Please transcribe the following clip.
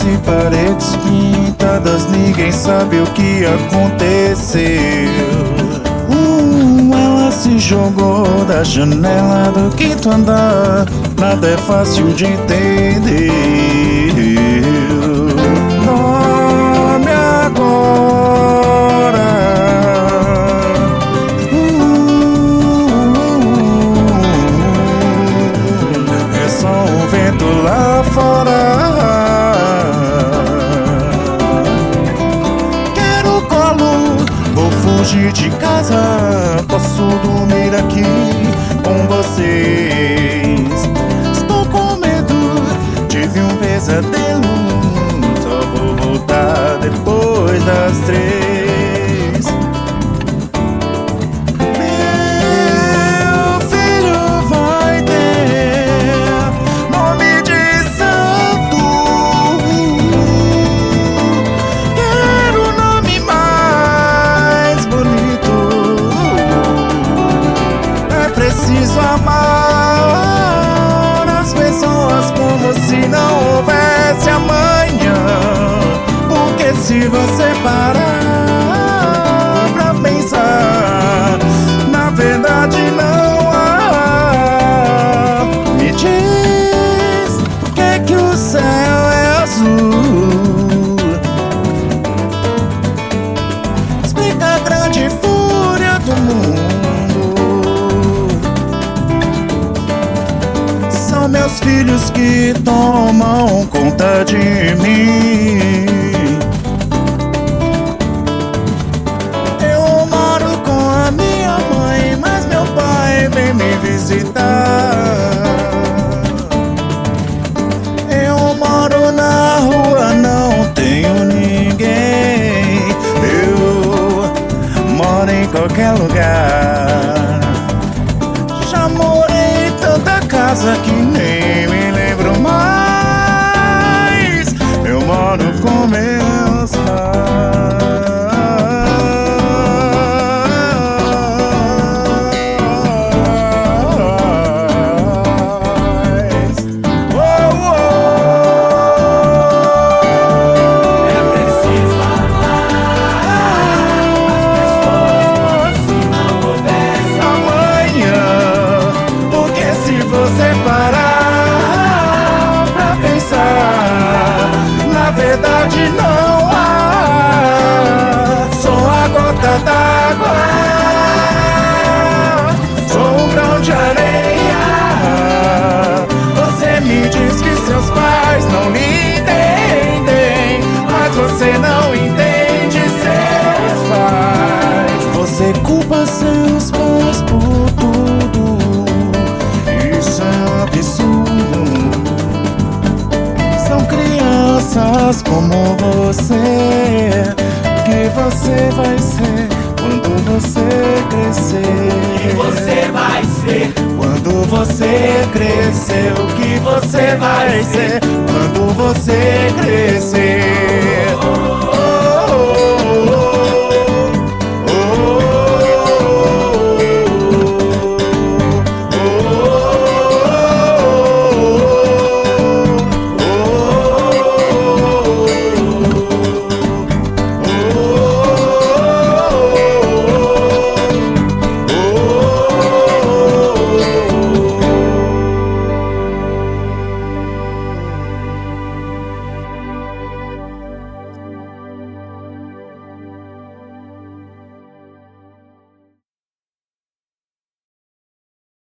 e paredes pintadas, ninguém sabe o que aconteceu. Ela se jogou da janela do quinto andar, nada é fácil de entender. Dorme agora. É só um vento lá fora. Quero colo, vou fugir de casa. Posso dormir aqui com vocês. Estou com medo, tive um pesadelo. Só vou voltar depois das 3. Meu filho vai ter nome de santo. Quero o nome mais bonito. É preciso amar as pessoas como se não houvesse amanhã. Porque se você parar pra pensar, na verdade não há. Me diz por que o céu é azul. Explica a grande fúria do mundo. São meus filhos que tomam conta de mim. Eu moro com a minha mãe, mas meu pai vem me visitar. Eu moro na rua, não tenho ninguém. Eu moro em qualquer lugar. Já morei em tanta casa que nem me lembro mais. Eu moro com meus pais. Oh, oh. É preciso amar as pessoas como se não houvesse Amanhã, porque se você parar pra pensar, na verdade não há. Sou a gota d'água, sou um grão de areia. Você me diz que seus pais não lhe entendem, mas você não entende seus pais. Você culpa seus pais por tudo. Isso é um absurdo. São crianças como você. O que você vai ser quando você crescer? você vai ser. Quando você crescer, o que você vai ser? Quando você crescer.